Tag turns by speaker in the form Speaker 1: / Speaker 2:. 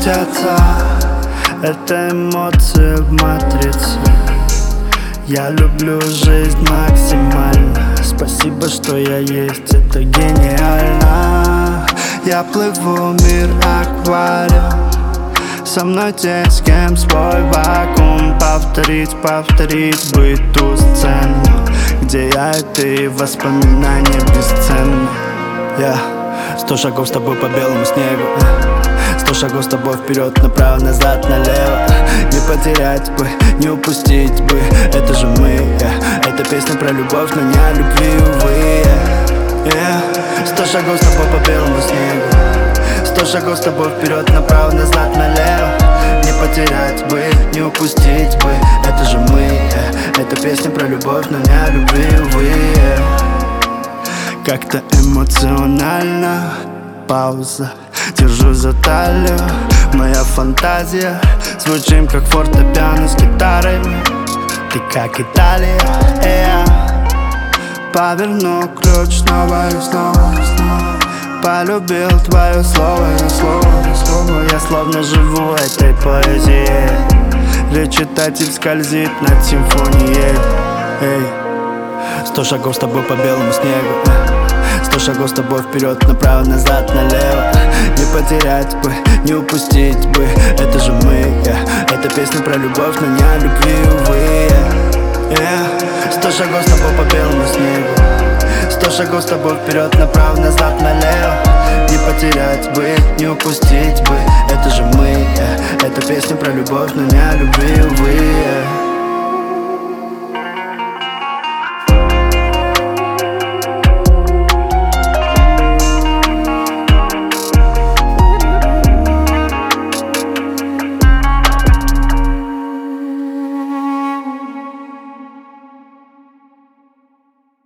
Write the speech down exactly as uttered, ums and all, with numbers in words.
Speaker 1: крутятся. Это эмоции в матрице. Я люблю жизнь максимально. Спасибо, что я есть, это гениально. Я плыву, мир аквариум. Со мной те, с кем свой вакуум. Повторить, повторить бы ту сцену, где я и ты, воспоминания бесценны. Я сто шагов с тобой по белому снегу, сто шагов с тобой вперед, направо, назад, налево. Не потерять бы, не упустить бы, это же мы, yeah. Это песня про любовь, но не о любви, увы, yeah. Сто шагов с тобой по белому снегу, сто шагов с тобой вперед, направо, назад, налево. Не потерять бы, не упустить бы, это же мы, yeah. Это песня про любовь, но не о любви, увы, yeah. Как-то эмоционально, пауза, держу за талию. Моя фантазия, звучим как фортепиано с гитарами. Ты как Италия, э поверну ключ снова и снова, снова. Полюбил твое слово и слово, и слово. Я словно живу этой поэзией. Речитатель скользит над симфонией. Эй, сто шагов с тобой по белому снегу, сто шагов с тобой вперед, направо, назад, налево. Не потерять бы, не упустить бы, это же мы, yeah. Это песня про любовь, но не о любви, увы, yeah. Yeah. Сто шагов с тобой по белому снегу, сто шагов с тобой вперед, направо, назад, налево. Не потерять бы, не упустить бы, это же мы, yeah. Это песня про любовь, но не о любви, увы, yeah.